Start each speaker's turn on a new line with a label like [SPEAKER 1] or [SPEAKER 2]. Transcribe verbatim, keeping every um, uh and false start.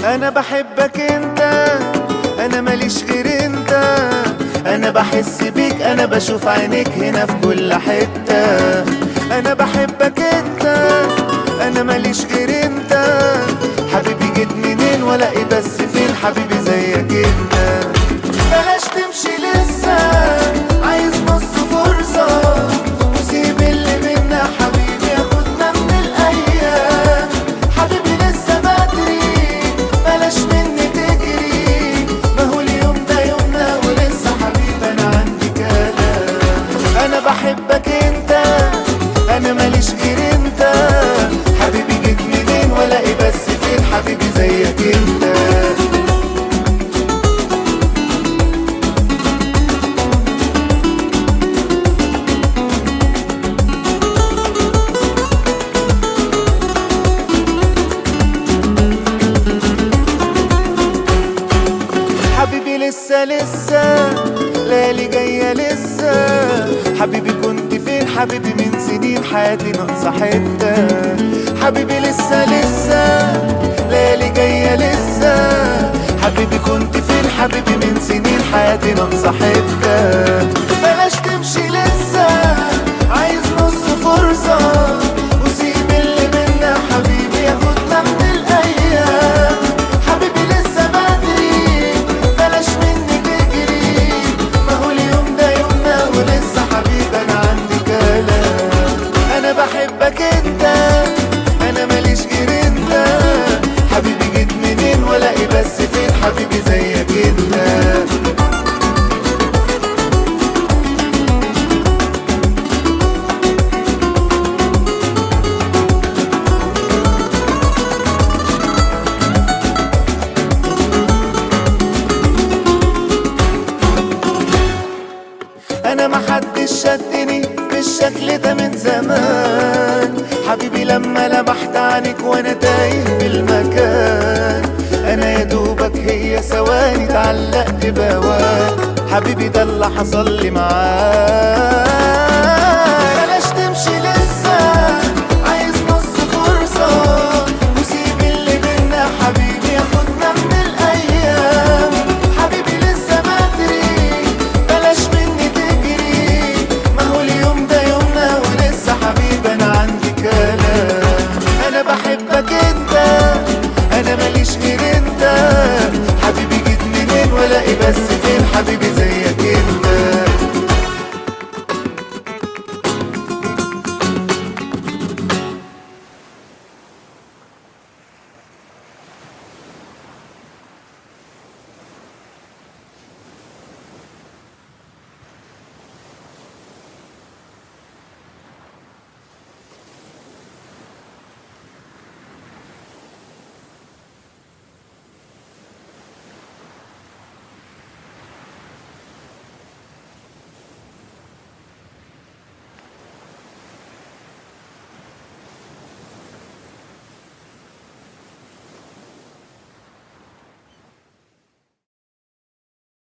[SPEAKER 1] انا بحبك انت، انا ماليش غير انت. انا بحس بيك، انا بشوف عينيك هنا في كل حتة. انا بحبك انت، انا ماليش غير انت. حبيبي جيت منين والاقي بس فين حبيبي زيك انت. بلاش تمشي لسه، عايز نص فرصة، وسيب اللي بينا حبيبي ياخدنا من الايام. حبيبي لسه بدري، بلاش مني تجري، ما هو اليوم ده يومنا ولسه حبيبي انا عندي كلام. انا بحبك انت، انا ماليش غير انت. حبيبي جيت منين والاقي بس فين حبيبي زيك انت. حبيبي لسه لسه، ليالي جاية لسه. حبيبي كنت فين حبيبي من سنين، حياتي ناقصة حتة. حبيبي لسه لسه، ليالي جاية لسه. حبيبي كنت فين حبيبي من سنين، حياتي ناقصة حتة. بلاش تمشي لسه، عايز نص فرصة، وسيب اللي بينا حبيبي ياخدنا من الأيام. حبيبي لسه بدري، بلاش مني تجري، ما هو اليوم ده يومنا ولسه حبيبي أنا عندي كلام. أنا بحبك أنت، أنا ماليش غير أنت. حبيبي جيت منين والاقي بس فين حبيبي زيك أنت. انا محدش شدني بالشكل ده من زمان. حبيبي لما لمحت عنك وانا تايه في المكان. انا يا دوبك هي ثواني اتعلقت بهواك. حبيبي ده اللي حصل لي معاك.